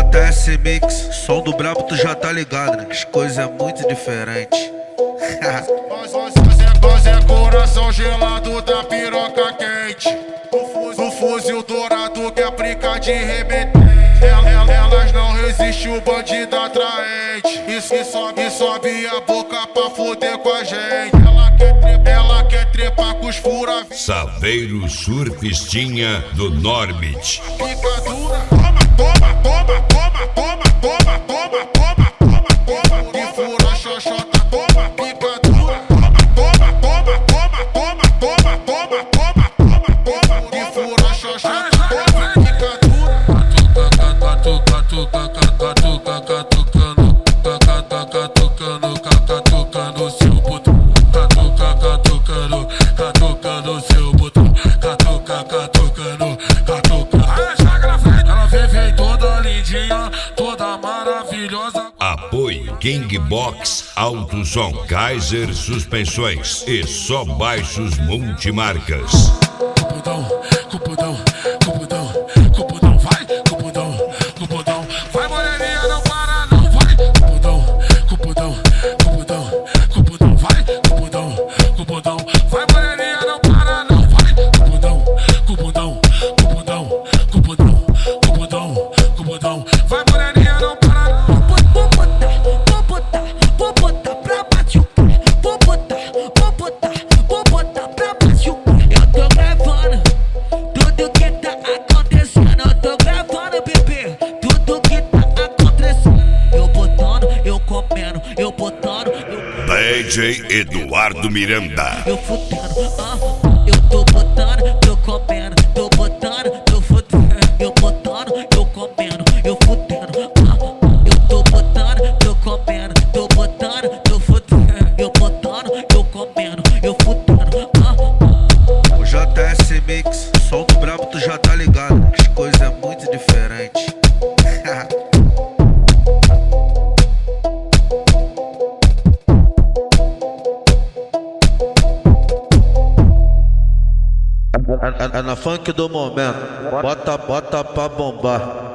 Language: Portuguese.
JS Mix, som do brabo tu já tá ligado, né? As coisas é muito diferente. Nós é coração gelado da piroca quente. O fuzil dourado que aplica de remetente. Elas não resistem, o bandido atraente. E sobe a boca pra foder com a gente. Ela quer trepar com os fura. Saveiro Surfistinha do Norbit. Picadura, toma, toma, toma, toma, toma, toma, toma, toma, toma, toma. E fura xoxota, toma, picadura, toma, toma, toma, toma, toma, toma, toma, toma, toma, toma. E fura xoxota, toma, picadura. Catucando seu botão, catucando seu botão, catucando. Ela vem toda lindinha, toda maravilhosa. Apoio Kingbox Autosom, Kaiser Suspensões e Só Baixos Multimarcas. Cupudão, cupudão, cupudão, cupudão, vai, cupudão, cupudão, vai moreninha, não para não, vai, cupudão, cupudão, cupudão, cupudão, vai, cupudão, cupudão, vai moreninha, não para não, vai, cupudão, cupudão, cupudão, cupudão, cupudão, cupudão, vai moreninha, não para não. Vou botar pra machucar, vou botar pra machucar. Eu tô gravando tudo que tá acontecendo, eu tô gravando, bebê, tudo que tá acontecendo. Eu botando, eu comendo, eu botando, DJ Eduardo Miranda. eu fudendo, eu tô botando, tô comendo, tô botando, tô fudendo, eu botando, eu comendo, eu fudendo, eu tô botando, tô comendo, tô botando, tô fudendo, eu botando, eu comendo, eu fudendo, O JS Mix, som do brabo tu já tá ligado, né? As coisas é muito diferente. É na funk do momento, bota pra bombar.